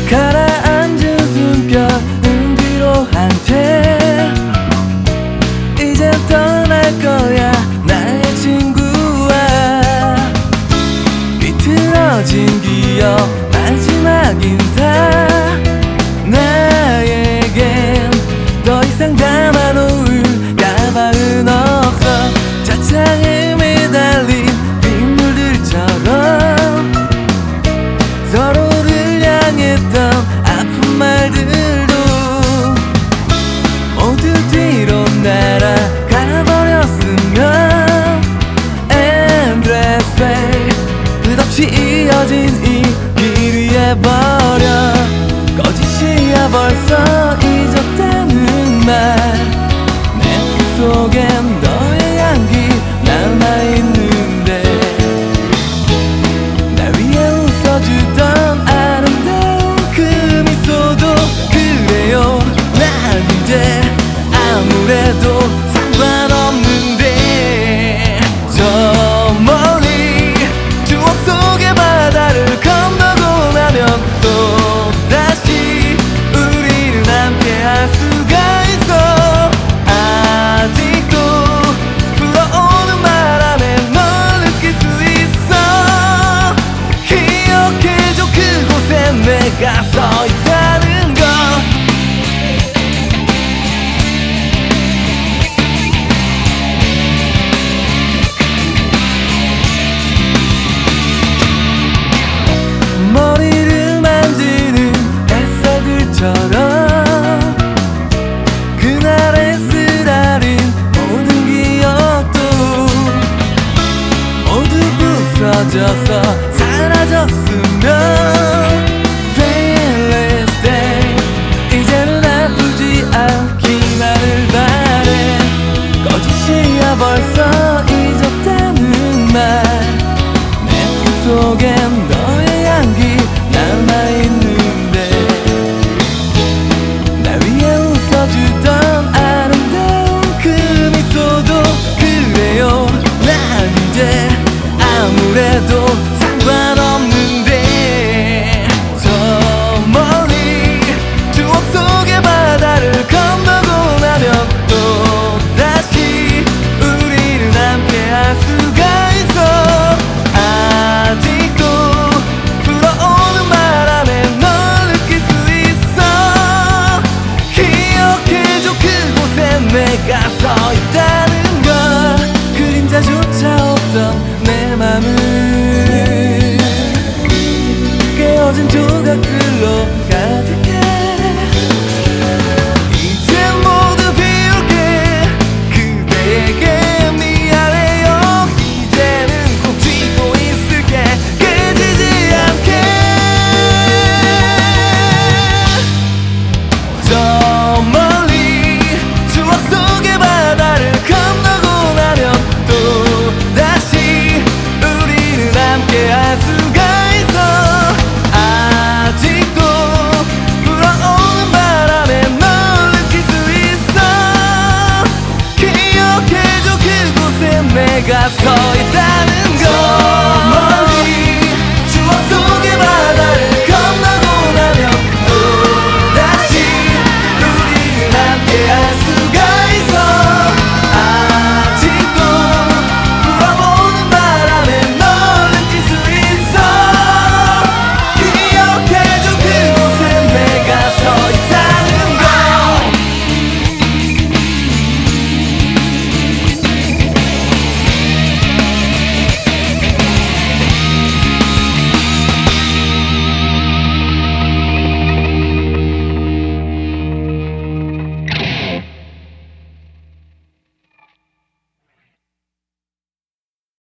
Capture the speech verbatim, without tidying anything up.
가라앉은 숨결은 뒤로 한채 이젠 떠날 거야 나의 친구와 비틀어진 기억 마지막 인사 나에겐 더 이상 담아놓을 가방은 없어 차창에 매달린 빗물들처럼 서로를 향했던 아픈 말들도 모두 뒤로 날아가버렸으면 Endless way 끝없이 이어진 이 길 위에 버려 거짓이야 벌써 잊었다는 말 내 품속엔 너의 향기 남아있는데 날 위해 웃어주던 아름다운 그 미소도 그래요 난 이제 아무래도 상관없는데 저 멀리 추억 속의 바다를 건너고 나면 또다시 우리는 함께 할 수가 있어 아직도 불어오는 바람에 널 느낄 수 있어 기억해줘 그곳에 내가 서 있다